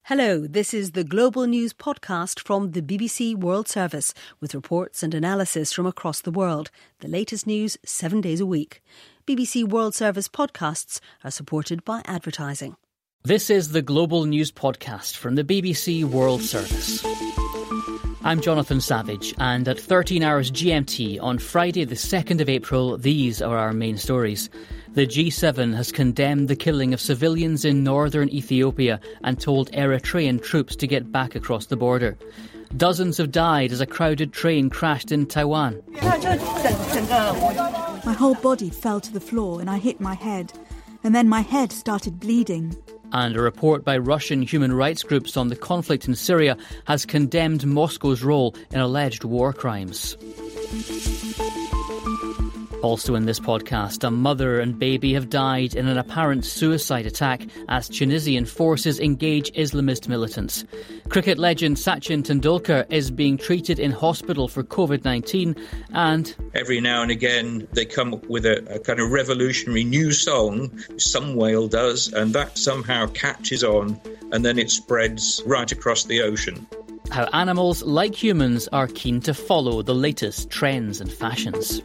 Hello, this is the Global News podcast from the BBC World Service with reports and analysis from across the world. The latest news 7 days a week. BBC World Service podcasts are supported by advertising. This is the Global News podcast from the BBC World Service. I'm Jonathan Savage, and at 13 hours GMT on Friday the 2nd of April, these are our main stories. The G7 has condemned the killing of civilians in northern Ethiopia and told Eritrean troops to get back across the border. Dozens have died as a crowded train crashed in Taiwan. My whole body fell to the floor and I hit my head, and then my head started bleeding. And a report by Russian human rights groups on the conflict in Syria has condemned Moscow's role in alleged war crimes. Also in this podcast, a mother and baby have died in an apparent suicide attack as Tunisian forces engage Islamist militants. Cricket legend Sachin Tendulkar is being treated in hospital for COVID-19 and... Every now and again they come up with a kind of revolutionary new song, some whale does, and that somehow catches on and then it spreads right across the ocean. How animals, like humans, are keen to follow the latest trends and fashions.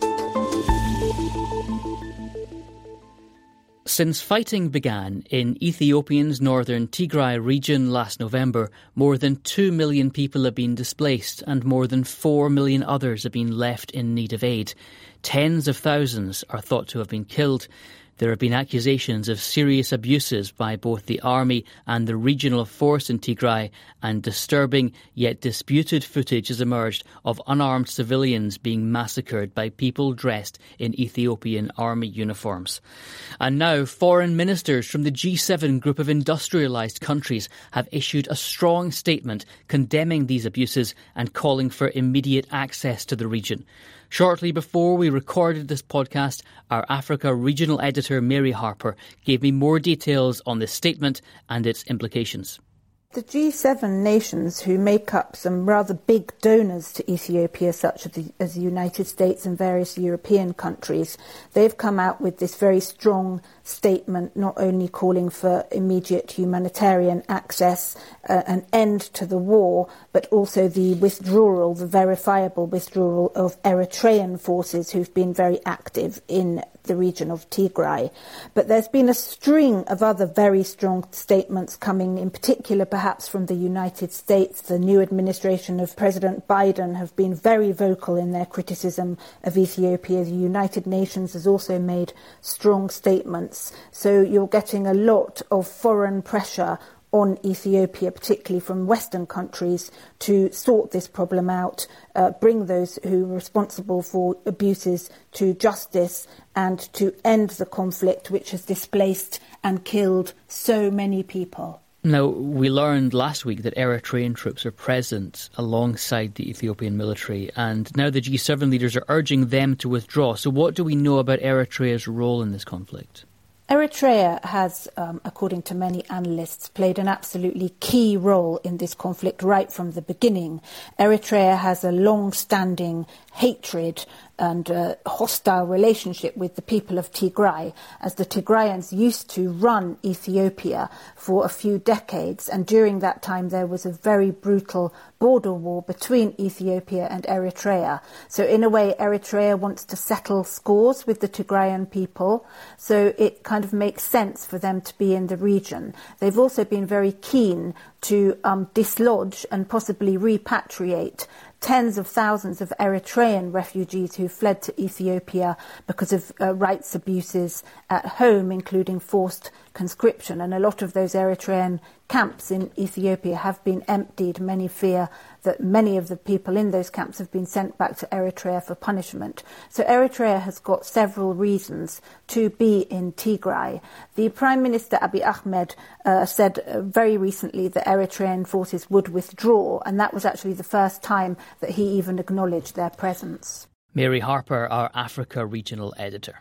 Since fighting began in Ethiopia's northern Tigray region last November, more than 2 million people have been displaced and more than 4 million others have been left in need of aid. Tens of thousands are thought to have been killed. There have been accusations of serious abuses by both the army and the regional force in Tigray, and disturbing yet disputed footage has emerged of unarmed civilians being massacred by people dressed in Ethiopian army uniforms. And now foreign ministers from the G7 group of industrialised countries have issued a strong statement condemning these abuses and calling for immediate access to the region. Shortly before we recorded this podcast, our Africa regional editor Mary Harper gave me more details on this statement and its implications. The G7 nations, who make up some rather big donors to Ethiopia, such as the United States and various European countries, they've come out with this very strong statement, not only calling for immediate humanitarian access, an end to the war, but also the withdrawal, the verifiable withdrawal of Eritrean forces who've been very active in the region of Tigray. But there's been a string of other very strong statements coming, in particular perhaps from the United States. The new administration of President Biden have been very vocal in their criticism of Ethiopia. The United Nations has also made strong statements. So you're getting a lot of foreign pressure on Ethiopia, particularly from Western countries, to sort this problem out, bring those who are responsible for abuses to justice, and to end the conflict which has displaced and killed so many people. Now, we learned last week that Eritrean troops are present alongside the Ethiopian military, and now the G7 leaders are urging them to withdraw. So what do we know about Eritrea's role in this conflict? Eritrea has, according to many analysts, played an absolutely key role in this conflict right from the beginning. Eritrea has a long-standing hatred and hostile relationship with the people of Tigray, as the Tigrayans used to run Ethiopia for a few decades, and during that time there was a very brutal border war between Ethiopia and Eritrea. So in a way, Eritrea wants to settle scores with the Tigrayan people, so it kind of makes sense for them to be in the region. They've also been very keen to dislodge and possibly repatriate tens of thousands of Eritrean refugees who fled to Ethiopia because of rights abuses at home, including forced conscription. And a lot of those Eritrean camps in Ethiopia have been emptied. Many fear that many of the people in those camps have been sent back to Eritrea for punishment. So Eritrea has got several reasons to be in Tigray. The Prime Minister Abiy Ahmed said very recently that Eritrean forces would withdraw, and that was actually the first time that he even acknowledged their presence. Mary Harper, our Africa regional editor.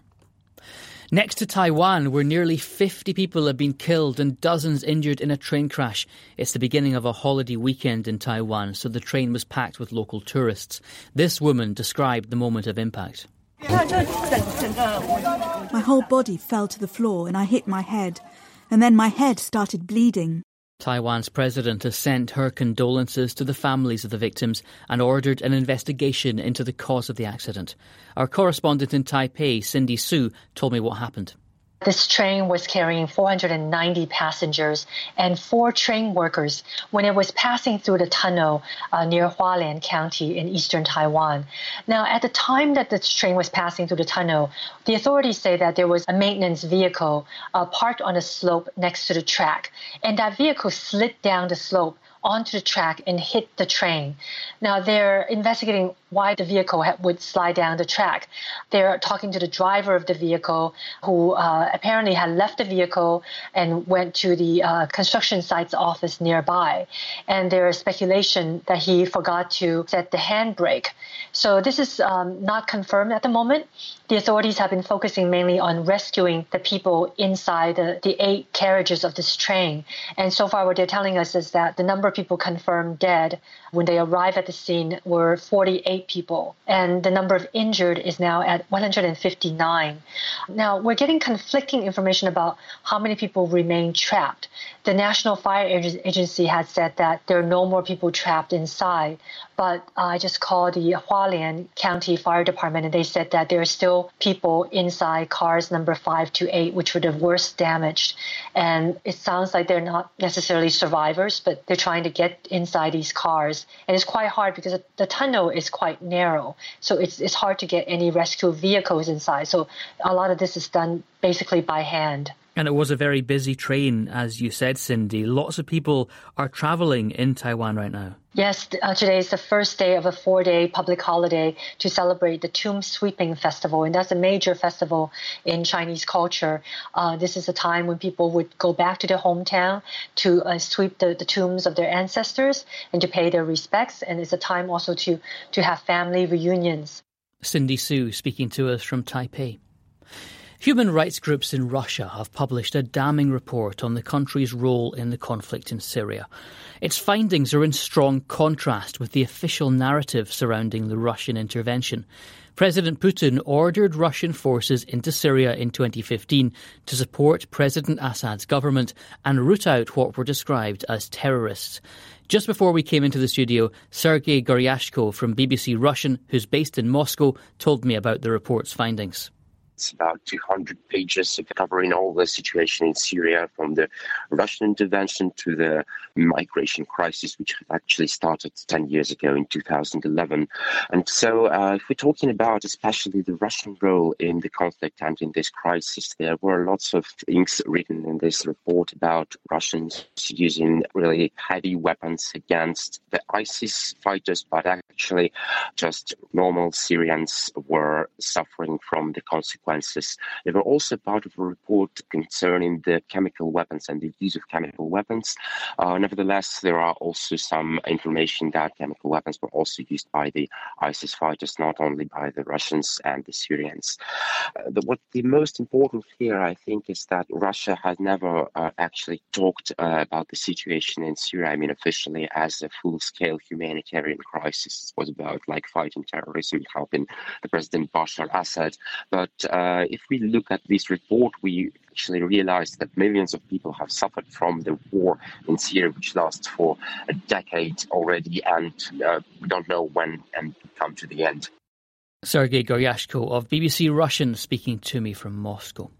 Next to Taiwan, where nearly 50 people have been killed and dozens injured in a train crash. It's the beginning of a holiday weekend in Taiwan, so the train was packed with local tourists. This woman described the moment of impact. My whole body fell to the floor and I hit my head, and then my head started bleeding. Taiwan's president has sent her condolences to the families of the victims and ordered an investigation into the cause of the accident. Our correspondent in Taipei, Cindy Su, told me what happened. This train was carrying 490 passengers and 4 train workers when it was passing through the tunnel near Hualien County in eastern Taiwan. Now, at the time that this train was passing through the tunnel, the authorities say that there was a maintenance vehicle parked on a slope next to the track, and that vehicle slid down the slope onto the track and hit the train. Now, they're investigating why the vehicle would slide down the track. They're talking to the driver of the vehicle, who apparently had left the vehicle and went to the construction site's office nearby. And there is speculation that he forgot to set the handbrake. So this is not confirmed at the moment. The authorities have been focusing mainly on rescuing the people inside the 8 carriages of this train. And so far what they're telling us is that the number of people confirmed dead when they arrived at the scene were 48 people. And the number of injured is now at 159. Now, we're getting conflicting information about how many people remain trapped. The National Fire Agency has said that there are no more people trapped inside. But I just called the Hualien County Fire Department, and they said that there are still people inside cars number 5 to 8, which were the worst damaged. And it sounds like they're not necessarily survivors, but they're trying to get inside these cars. And it's quite hard because the tunnel is quite narrow. So it's hard to get any rescue vehicles inside. So a lot of this is done basically by hand. And it was a very busy train, as you said, Cindy. Lots of people are travelling in Taiwan right now. Yes, today is the first day of a 4-day public holiday to celebrate the Tomb Sweeping Festival. And that's a major festival in Chinese culture. This is a time when people would go back to their hometown to sweep the tombs of their ancestors and to pay their respects. And it's a time also to have family reunions. Cindy Su speaking to us from Taipei. Human rights groups in Russia have published a damning report on the country's role in the conflict in Syria. Its findings are in strong contrast with the official narrative surrounding the Russian intervention. President Putin ordered Russian forces into Syria in 2015 to support President Assad's government and root out what were described as terrorists. Just before we came into the studio, Sergei Goryashko from BBC Russian, who's based in Moscow, told me about the report's findings. It's about 200 pages covering all the situation in Syria, from the Russian intervention to the migration crisis, which had actually started 10 years ago in 2011. And so if we're talking about especially the Russian role in the conflict and in this crisis, there were lots of things written in this report about Russians using really heavy weapons against the ISIS fighters, but actually just normal Syrians were suffering from the consequences. They were also part of a report concerning the chemical weapons and the use of chemical weapons. Nevertheless, there are also some information that chemical weapons were also used by the ISIS fighters, not only by the Russians and the Syrians. What the most important here, I think, is that Russia has never actually talked about the situation in Syria, officially, as a full-scale humanitarian crisis. It was about fighting terrorism, helping the President Bashar Assad. But if we look at this report, we actually realize that millions of people have suffered from the war in Syria, which lasts for a decade already, and we don't know when and come to the end. Sergei Goryashko of BBC Russian speaking to me from Moscow.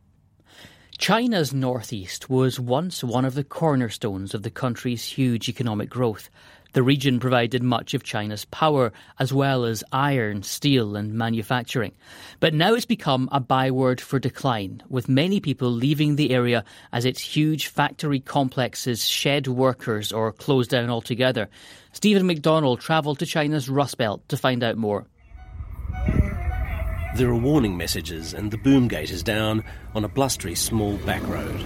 China's northeast was once one of the cornerstones of the country's huge economic growth. The region provided much of China's power, as well as iron, steel and manufacturing. But now it's become a byword for decline, with many people leaving the area as its huge factory complexes shed workers or close down altogether. Stephen McDonald travelled to China's Rust Belt to find out more. There are warning messages and the boom gate is down on a blustery small back road.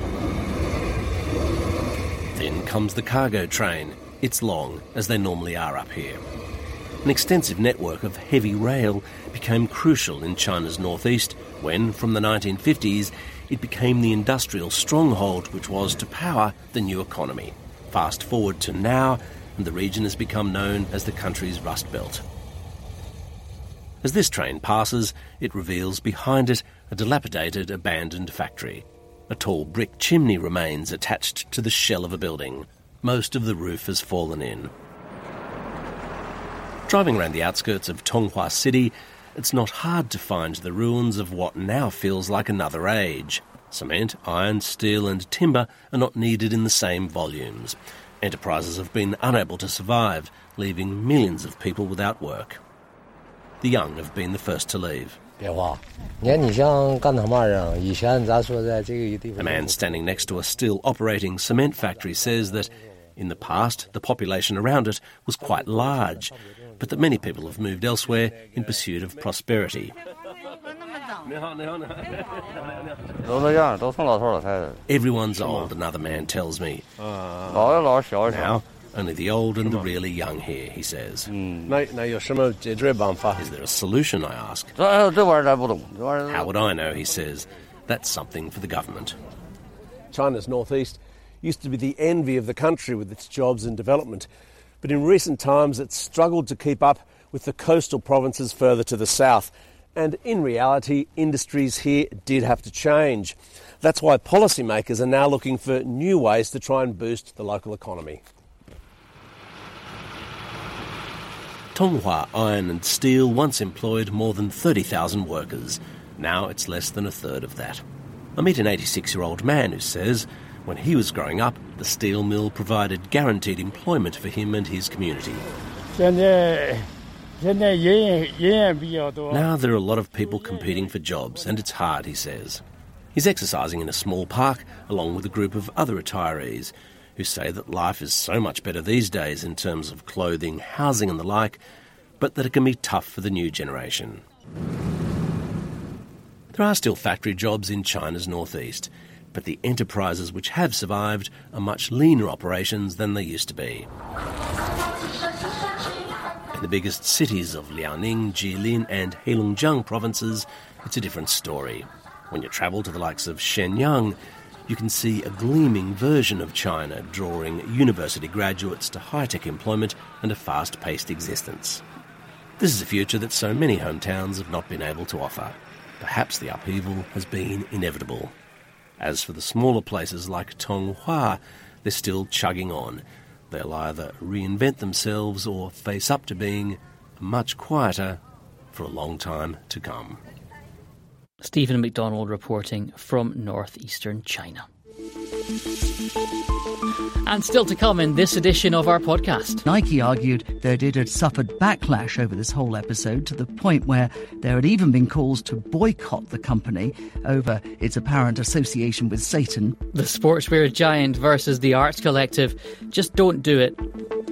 Then comes the cargo train. It's long, as they normally are up here. An extensive network of heavy rail became crucial in China's northeast when, from the 1950s, it became the industrial stronghold which was to power the new economy. Fast forward to now, and the region has become known as the country's Rust Belt. As this train passes, it reveals behind it a dilapidated, abandoned factory. A tall brick chimney remains attached to the shell of a building. Most of the roof has fallen in. Driving around the outskirts of Tonghua City, it's not hard to find the ruins of what now feels like another age. Cement, iron, steel and timber are not needed in the same volumes. Enterprises have been unable to survive, leaving millions of people without work. The young have been the first to leave. A man standing next to a still operating cement factory says that in the past the population around it was quite large, but that many people have moved elsewhere in pursuit of prosperity. Everyone's old, another man tells me. Now, only the old and the really young here, he says. Is there a solution, I ask? How would I know, he says. That's something for the government. China's northeast used to be the envy of the country with its jobs and development, but in recent times it's struggled to keep up with the coastal provinces further to the south. And in reality, industries here did have to change. That's why policymakers are now looking for new ways to try and boost the local economy. Tonghua Iron and Steel once employed more than 30,000 workers. Now it's less than a third of that. I meet an 86-year-old man who says when he was growing up, the steel mill provided guaranteed employment for him and his community. Now there are a lot of people competing for jobs, and it's hard, he says. He's exercising in a small park along with a group of other retirees who say that life is so much better these days in terms of clothing, housing and the like, but that it can be tough for the new generation. There are still factory jobs in China's northeast, but the enterprises which have survived are much leaner operations than they used to be. In the biggest cities of Liaoning, Jilin and Heilongjiang provinces, it's a different story. When you travel to the likes of Shenyang, you can see a gleaming version of China drawing university graduates to high-tech employment and a fast-paced existence. This is a future that so many hometowns have not been able to offer. Perhaps the upheaval has been inevitable. As for the smaller places like Tonghua, they're still chugging on. They'll either reinvent themselves or face up to being much quieter for a long time to come. Stephen McDonald reporting from northeastern China. And still to come in this edition of our podcast. Nike argued that it had suffered backlash over this whole episode to the point where there had even been calls to boycott the company over its apparent association with Satan. The sportswear giant versus the arts collective. Just don't do it.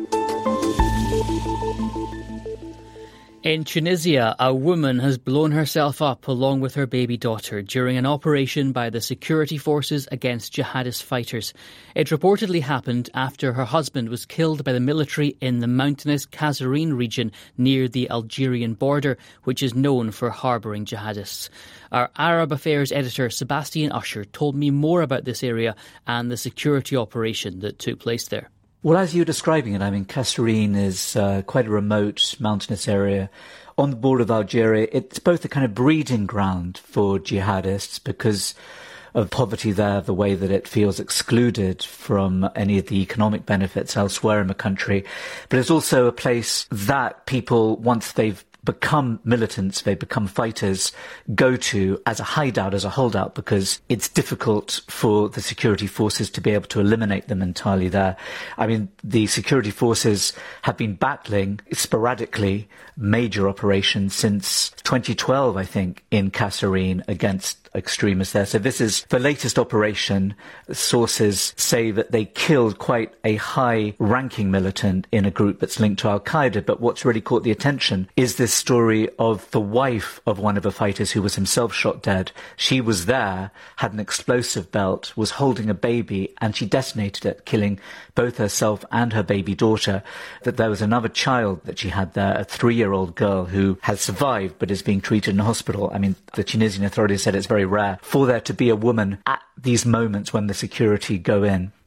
In Tunisia, a woman has blown herself up along with her baby daughter during an operation by the security forces against jihadist fighters. It reportedly happened after her husband was killed by the military in the mountainous Kasserine region near the Algerian border, which is known for harbouring jihadists. Our Arab Affairs editor Sebastian Usher told me more about this area and the security operation that took place there. Well, as you're describing it, I mean, Kasserine is quite a remote mountainous area on the border of Algeria. It's both a kind of breeding ground for jihadists because of poverty there, the way that it feels excluded from any of the economic benefits elsewhere in the country. But it's also a place that people, once they've become militants, they become fighters, go to as a hideout, as a holdout, because it's difficult for the security forces to be able to eliminate them entirely there. I mean, the security forces have been battling sporadically major operations since 2012, I think, in Kasserine against extremists there. So this is the latest operation. Sources say that they killed quite a high-ranking militant in a group that's linked to Al-Qaeda, but what's really caught the attention is this story of the wife of one of the fighters who was himself shot dead. She was there, had an explosive belt, was holding a baby, and she detonated it, killing both herself and her baby daughter. That there was another child that she had there, a 3-year-old girl who has survived but is being treated in a hospital. I mean, the Tunisian authorities said it's very rare for there to be a woman at these moments when the security go in.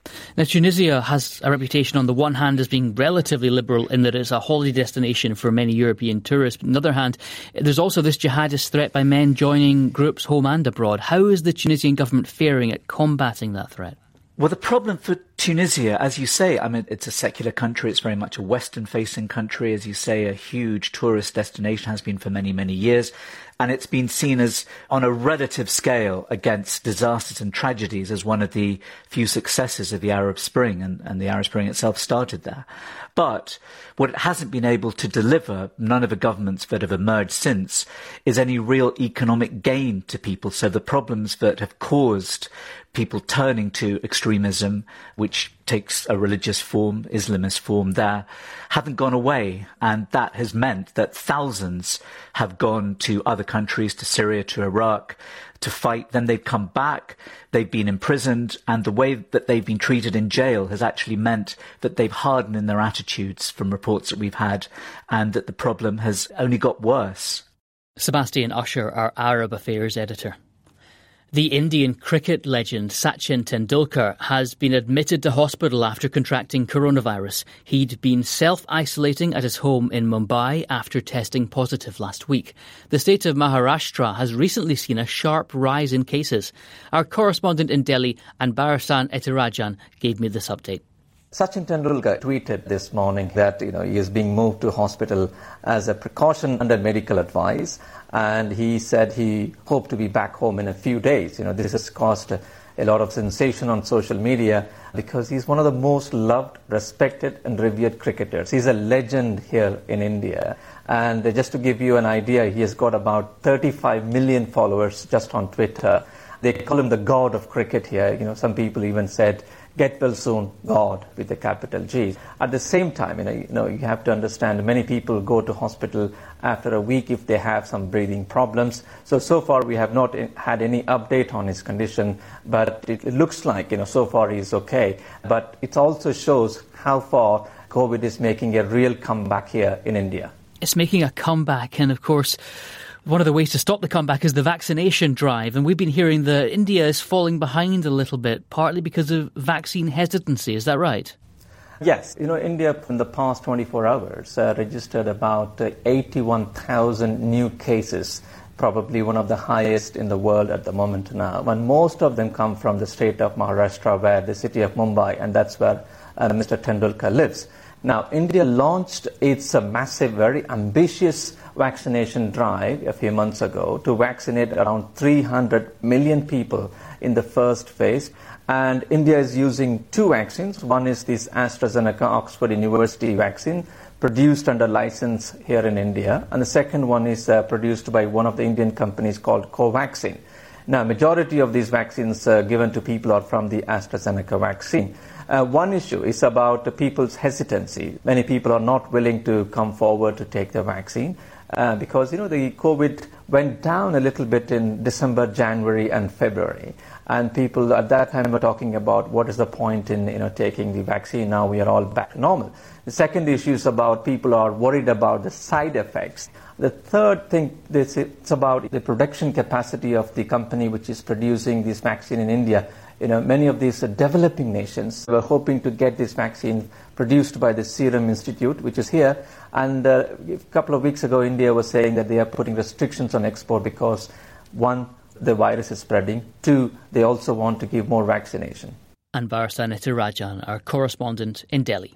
Now, Tunisia has a reputation on the one hand as being relatively liberal in that it's a holiday destination for many European tourists. But on the other hand, there's also this jihadist threat by men joining groups home and abroad. How is the Tunisian government faring at combating that threat? Well, the problem for Tunisia, as you say, I mean, it's a secular country. It's very much a Western-facing country. As you say, a huge tourist destination, has been for many, many years. And it's been seen as, on a relative scale, against disasters and tragedies, as one of the few successes of the Arab Spring, and the Arab Spring itself started there. But what it hasn't been able to deliver, none of the governments that have emerged since, is any real economic gain to people. So the problems that have caused people turning to extremism, which takes a religious form, Islamist form there, haven't gone away. And that has meant that thousands have gone to other countries, to Syria, to Iraq, to fight. Then they've come back, they've been imprisoned, and the way that they've been treated in jail has actually meant that they've hardened in their attitudes from reports that we've had, and that the problem has only got worse. Sebastian Usher, our Arab Affairs editor. The Indian cricket legend Sachin Tendulkar has been admitted to hospital after contracting coronavirus. He'd been self-isolating at his home in Mumbai after testing positive last week. The state of Maharashtra has recently seen a sharp rise in cases. Our correspondent in Delhi, Anbarasan Etirajan, gave me this update. Sachin Tendulkar tweeted this morning that he is being moved to hospital as a precaution under medical advice, and he said he hoped to be back home in a few days. This has caused a lot of sensation on social media because he's one of the most loved, respected and revered cricketers. He's a legend here in India, and just to give you an idea, he has got about 35 million followers just on Twitter. They call him the god of cricket here. Some people even said, "Get well soon, God," with a capital G. At the same time, you have to understand many people go to hospital after a week if they have some breathing problems. So far we have not had any update on his condition, but it looks like, so far he's okay. But it also shows how far COVID is making a real comeback here in India. It's making a comeback, and of course, one of the ways to stop the comeback is the vaccination drive. And we've been hearing that India is falling behind a little bit, partly because of vaccine hesitancy. Is that right? Yes. India in the past 24 hours registered about 81,000 new cases, probably one of the highest in the world at the moment now. And most of them come from the state of Maharashtra, where the city of Mumbai, and that's where Mr. Tendulkar lives. Now, India launched its massive, very ambitious vaccination drive a few months ago to vaccinate around 300 million people in the first phase. And India is using two vaccines. One is this AstraZeneca Oxford University vaccine, produced under license here in India. And the second one is produced by one of the Indian companies called Covaxin. Now, majority of these vaccines given to people are from the AstraZeneca vaccine. One issue is about people's hesitancy. Many people are not willing to come forward to take the vaccine because, the COVID went down a little bit in December, January and February. And people at that time were talking about what is the point in taking the vaccine. Now we are all back to normal. The second issue is about people are worried about the side effects. The third thing, it's about the production capacity of the company which is producing this vaccine in India. Many of these developing nations were hoping to get this vaccine produced by the Serum Institute, which is here. And a couple of weeks ago, India was saying that they are putting restrictions on export because, one, the virus is spreading. Two, they also want to give more vaccination. Anbarasan Etirajan, our correspondent in Delhi.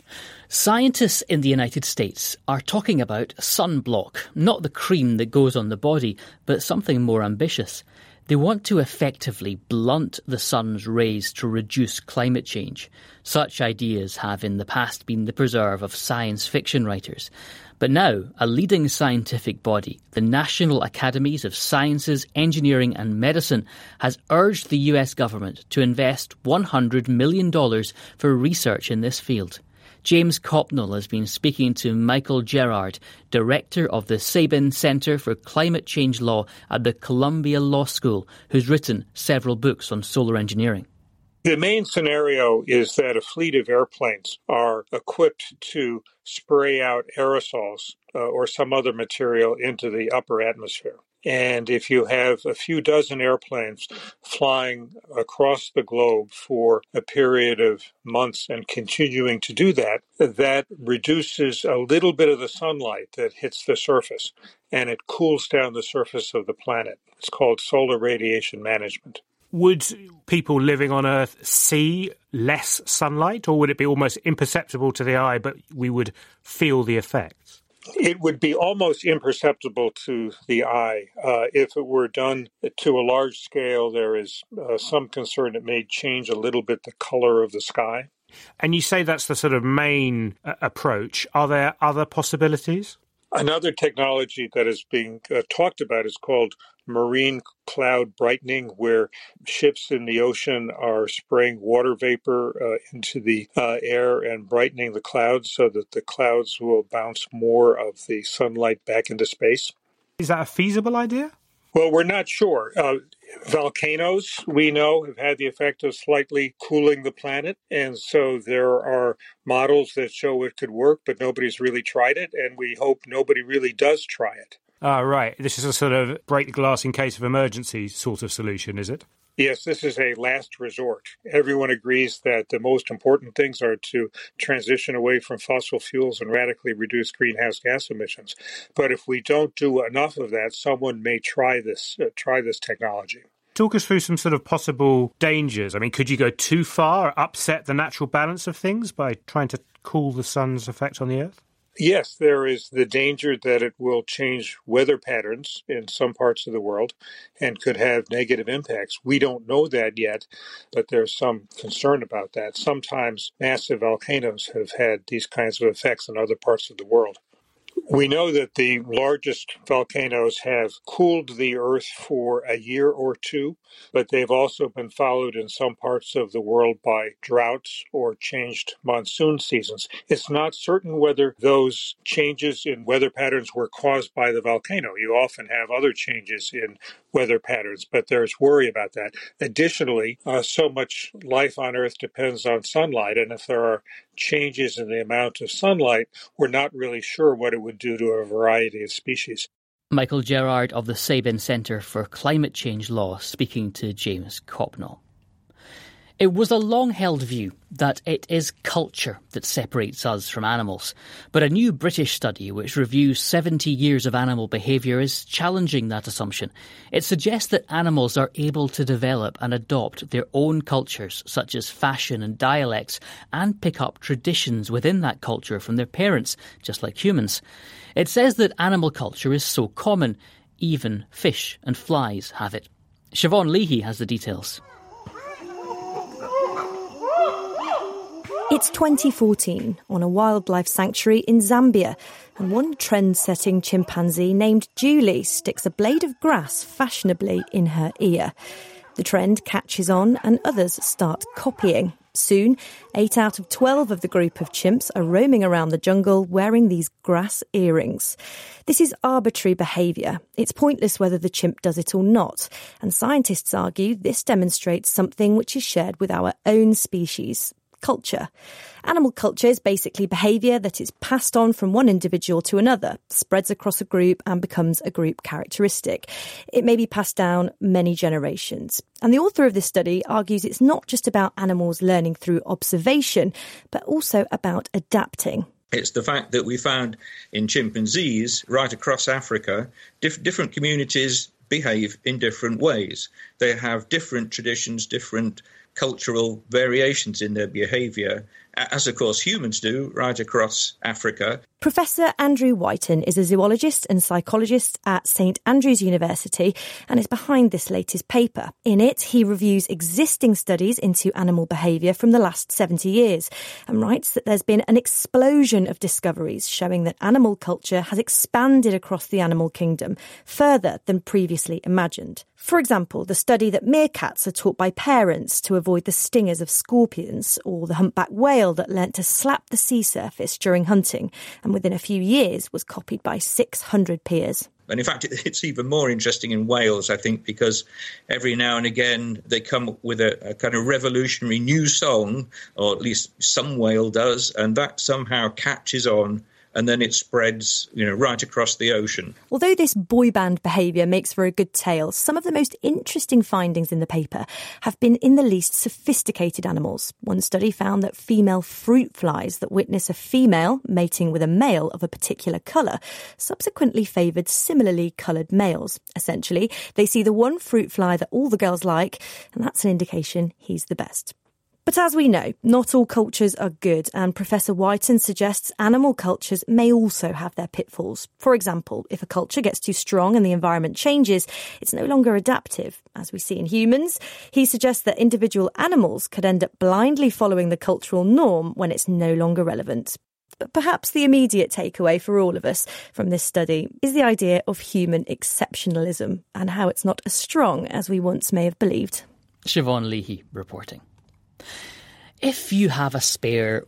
Scientists in the United States are talking about sunblock, not the cream that goes on the body, but something more ambitious. They want to effectively blunt the sun's rays to reduce climate change. Such ideas have in the past been the preserve of science fiction writers. But now, a leading scientific body, the National Academies of Sciences, Engineering and Medicine, has urged the US government to invest $100 million for research in this field. James Copnell has been speaking to Michael Gerard, director of the Sabin Centre for Climate Change Law at the Columbia Law School, who's written several books on solar engineering. The main scenario is that a fleet of airplanes are equipped to spray out aerosols or some other material into the upper atmosphere. And if you have a few dozen airplanes flying across the globe for a period of months and continuing to do that, that reduces a little bit of the sunlight that hits the surface, and it cools down the surface of the planet. It's called solar radiation management. Would people living on Earth see less sunlight, or would it be almost imperceptible to the eye, but we would feel the effects? It would be almost imperceptible to the eye. If it were done to a large scale, there is some concern it may change a little bit the color of the sky. And you say that's the sort of main approach. Are there other possibilities? Another technology that is being talked about is called marine cloud brightening, where ships in the ocean are spraying water vapor into the air and brightening the clouds so that the clouds will bounce more of the sunlight back into space. Is that a feasible idea? Well, we're not sure. Volcanoes, we know, have had the effect of slightly cooling the planet. And so there are models that show it could work, but nobody's really tried it. And we hope nobody really does try it. Right. This is a sort of break the glass in case of emergency sort of solution, is it? Yes, this is a last resort. Everyone agrees that the most important things are to transition away from fossil fuels and radically reduce greenhouse gas emissions. But if we don't do enough of that, someone may try this technology. Talk us through some sort of possible dangers. I mean, could you go too far, upset the natural balance of things by trying to cool the sun's effect on the Earth? Yes, there is the danger that it will change weather patterns in some parts of the world and could have negative impacts. We don't know that yet, but there's some concern about that. Sometimes massive volcanoes have had these kinds of effects in other parts of the world. We know that the largest volcanoes have cooled the Earth for a year or two, but they've also been followed in some parts of the world by droughts or changed monsoon seasons. It's not certain whether those changes in weather patterns were caused by the volcano. You often have other changes in weather patterns, but there's worry about that. Additionally, so much life on Earth depends on sunlight, and if there are changes in the amount of sunlight, we're not really sure what it would do to a variety of species. Michael Gerard of the Sabin Centre for Climate Change Law speaking to James Copnall. It was a long-held view that it is culture that separates us from animals, but a new British study which reviews 70 years of animal behaviour is challenging that assumption. It suggests that animals are able to develop and adopt their own cultures, such as fashion and dialects, and pick up traditions within that culture from their parents, just like humans. It says that animal culture is so common, even fish and flies have it. Siobhan Leahy has the details. It's 2014 on a wildlife sanctuary in Zambia, and one trend-setting chimpanzee named Julie sticks a blade of grass fashionably in her ear. The trend catches on and others start copying. Soon, 8 out of 12 of the group of chimps are roaming around the jungle wearing these grass earrings. This is arbitrary behaviour. It's pointless whether the chimp does it or not, and scientists argue this demonstrates something which is shared with our own species. Culture. Animal culture is basically behaviour that is passed on from one individual to another, spreads across a group and becomes a group characteristic. It may be passed down many generations. And the author of this study argues it's not just about animals learning through observation, but also about adapting. It's the fact that we found in chimpanzees right across Africa, different communities behave in different ways. They have different traditions, different cultural variations in their behaviour, as of course humans do right across Africa. Professor Andrew Whiten is a zoologist and psychologist at St Andrews University and is behind this latest paper. In it, he reviews existing studies into animal behaviour from the last 70 years and writes that there's been an explosion of discoveries showing that animal culture has expanded across the animal kingdom further than previously imagined. For example, the study that meerkats are taught by parents to avoid the stingers of scorpions, or the humpback whale that learnt to slap the sea surface during hunting, and within a few years was copied by 600 peers. And in fact, it's even more interesting in whales, I think, because every now and again they come up with a kind of revolutionary new song, or at least some whale does, and that somehow catches on. and then it spreads, right across the ocean. Although this boy band behaviour makes for a good tale, some of the most interesting findings in the paper have been in the least sophisticated animals. One study found that female fruit flies that witness a female mating with a male of a particular colour subsequently favoured similarly coloured males. Essentially, they see the one fruit fly that all the girls like, and that's an indication he's the best. But as we know, not all cultures are good, and Professor Whiten suggests animal cultures may also have their pitfalls. For example, if a culture gets too strong and the environment changes, it's no longer adaptive, as we see in humans. He suggests that individual animals could end up blindly following the cultural norm when it's no longer relevant. But perhaps the immediate takeaway for all of us from this study is the idea of human exceptionalism and how it's not as strong as we once may have believed. Siobhan Leahy reporting. If you have a spare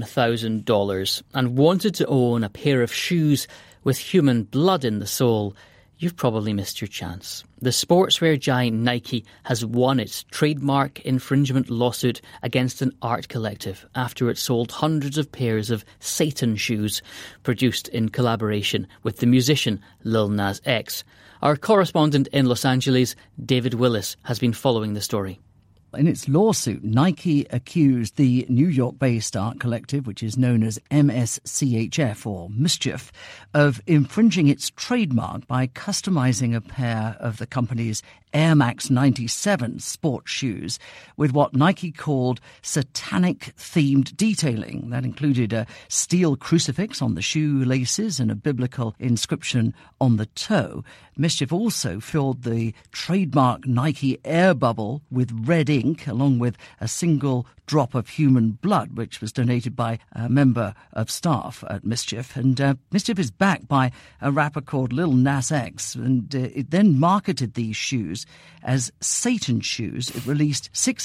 $1,000 and wanted to own a pair of shoes with human blood in the sole, you've probably missed your chance. The sportswear giant Nike has won its trademark infringement lawsuit against an art collective after it sold hundreds of pairs of Satan shoes produced in collaboration with the musician Lil Nas X. Our correspondent in Los Angeles, David Willis, has been following the story. In its lawsuit, Nike accused the New York-based art collective, which is known as MSCHF, or Mischief, of infringing its trademark by customising a pair of the company's Air Max 97 sports shoes with what Nike called satanic-themed detailing. That included a steel crucifix on the shoelaces and a biblical inscription on the toe. Mischief also filled the trademark Nike Air Bubble with red ink, along with a single drop of human blood, which was donated by a member of staff at Mischief. And Mischief is backed by a rapper called Lil Nas X, and it then marketed these shoes as Satan shoes. It released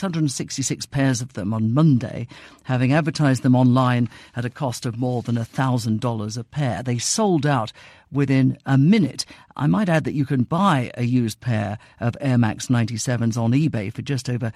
666 pairs of them on Monday, having advertised them online at a cost of more than $1,000 a pair. They sold out within a minute. I might add that you can buy a used pair of Air Max 97s on eBay for just over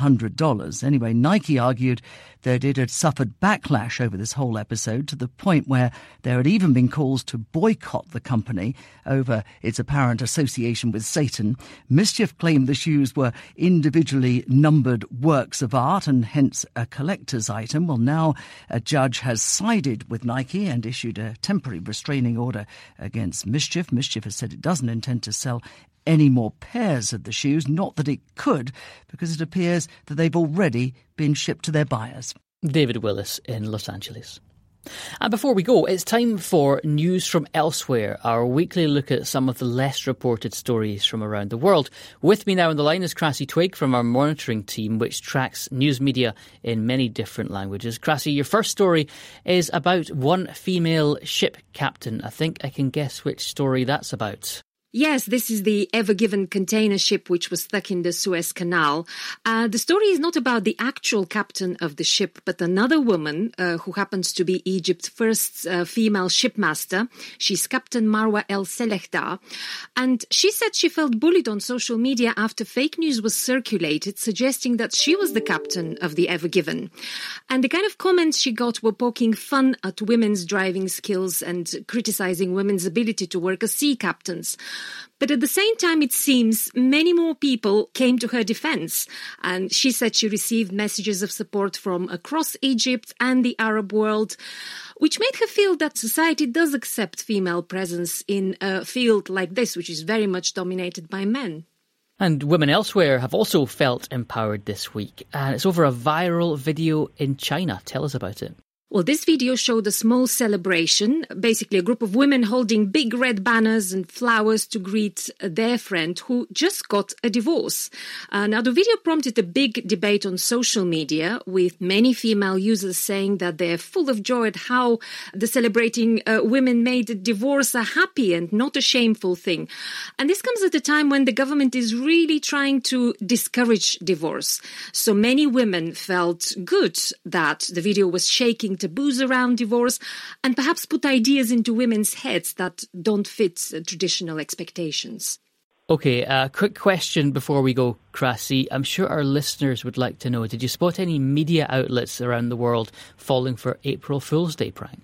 $100. Anyway, Nike argued that it had suffered backlash over this whole episode, to the point where there had even been calls to boycott the company over its apparent association with Satan. Mischief claimed the shoes were individually numbered works of art and hence a collector's item. Well, now a judge has sided with Nike and issued a temporary restraining order against Mischief. Mischief has said it doesn't intend to sell any more pairs of the shoes, not that it could, because it appears that they've already been shipped to their buyers. David Willis in Los Angeles. And before we go, it's time for News from Elsewhere, our weekly look at some of the less reported stories from around the world. With me now on the line is Krassi Twigg from our monitoring team, which tracks news media in many different languages. Krassi, your first story is about one female ship captain. I think I can guess which story that's about. Yes, this is the Ever Given container ship which was stuck in the Suez Canal. The story is not about the actual captain of the ship, but another woman who happens to be Egypt's first female shipmaster. She's Captain Marwa El Selehda. And she said she felt bullied on social media after fake news was circulated, suggesting that she was the captain of the Ever Given. And the kind of comments she got were poking fun at women's driving skills and criticising women's ability to work as sea captains. But at the same time, it seems many more people came to her defense. And she said she received messages of support from across Egypt and the Arab world, which made her feel that society does accept female presence in a field like this, which is very much dominated by men. And women elsewhere have also felt empowered this week. And it's over a viral video in China. Tell us about it. Well, this video showed a small celebration, basically a group of women holding big red banners and flowers to greet their friend who just got a divorce. Now, the video prompted a big debate on social media, with many female users saying that they're full of joy at how the celebrating women made divorce a happy and not a shameful thing. And this comes at a time when the government is really trying to discourage divorce. So many women felt good that the video was shaking taboos around divorce and perhaps put ideas into women's heads that don't fit traditional expectations. OK, a quick question before we go, Krassi. I'm sure our listeners would like to know, did you spot any media outlets around the world falling for April Fool's Day pranks?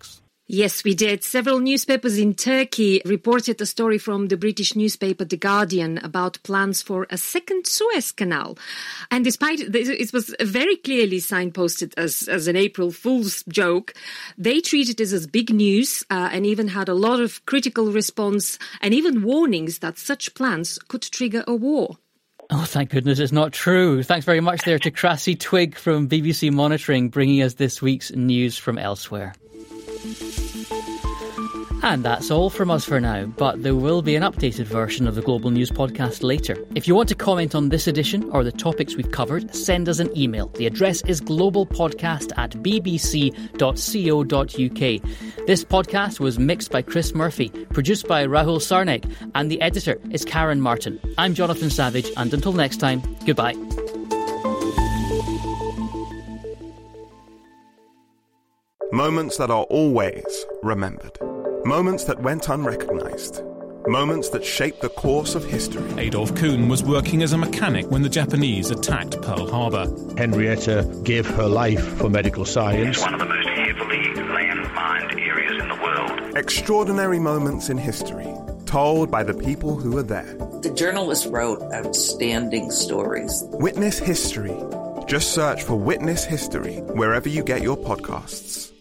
Yes, we did. Several newspapers in Turkey reported a story from the British newspaper The Guardian about plans for a second Suez Canal. And despite this, it was very clearly signposted as an April Fool's joke, they treated this as big news and even had a lot of critical response and even warnings that such plans could trigger a war. Oh, thank goodness it's not true. Thanks very much there to Krassi Twig from BBC Monitoring, bringing us this week's news from elsewhere. And that's all from us for now, but there will be an updated version of the Global News podcast later. If you want to comment on this edition or the topics we've covered, send us an email. The address is globalpodcast@bbc.co.uk. This podcast was mixed by Chris Murphy, produced by Rahul Sarnek, and the editor is Karen Martin. I'm Jonathan Savage, and until next time, goodbye. Moments that are always remembered. Moments that went unrecognised. Moments that shaped the course of history. Adolf Kuhn was working as a mechanic when the Japanese attacked Pearl Harbor. Henrietta gave her life for medical science. It's one of the most heavily landmined areas in the world. Extraordinary moments in history, told by the people who were there. The journalists wrote outstanding stories. Witness History. Just search for Witness History wherever you get your podcasts.